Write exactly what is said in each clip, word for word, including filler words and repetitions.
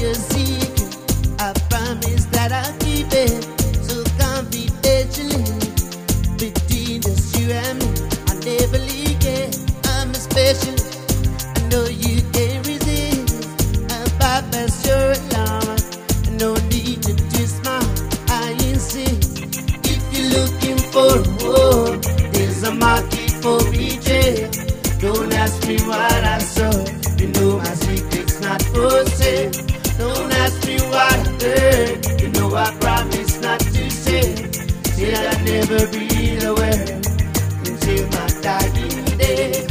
your secret. I promise that I'll keep it so confidentially between just you and me. I'll never leak it. I'm a specialist. I know you can't resist. I'll bypass your alarm. No need to twist my heart. I insist. If you're looking for a war, there's a market for betrayal. Don't ask me what I saw. You know my secret's not for sale. Don't ask me what I heard. You know I promise not to say. Said I'd never be the word until my dying day.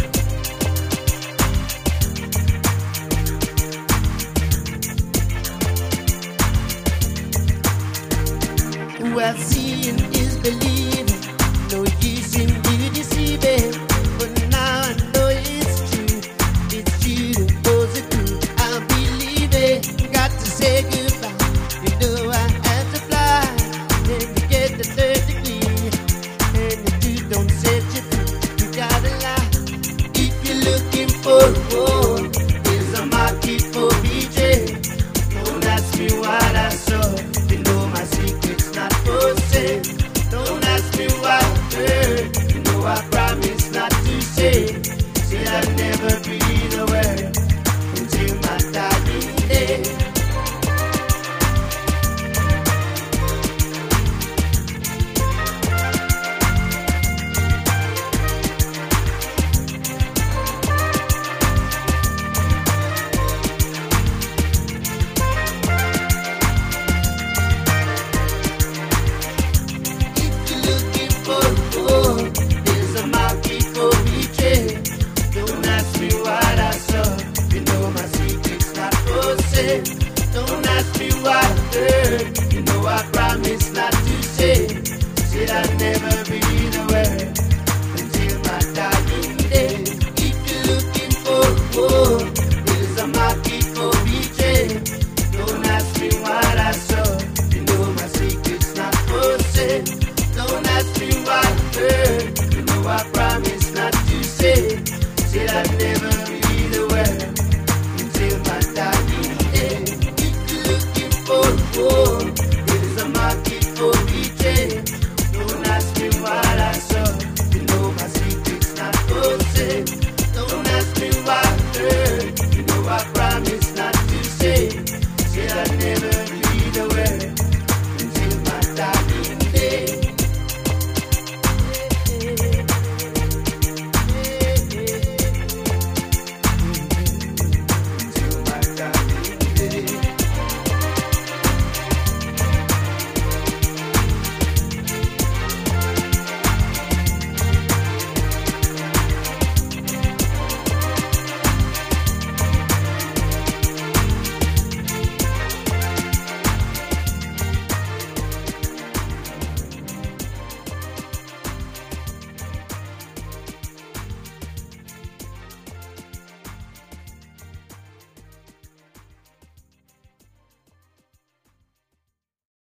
Well, seeing is believing. No use in you deceiving. But now I know it's true. It's you that pulls it through. I believe it. Got to say goodbye. You know I have to fly. Then you get the third degree. And the truth don't set you free. You gotta lie. If you're looking for a war, there's a market for betrayal. Don't ask me what I saw. You know my secret's not for sale. Don't ask me what I heard. You know I promise not to say.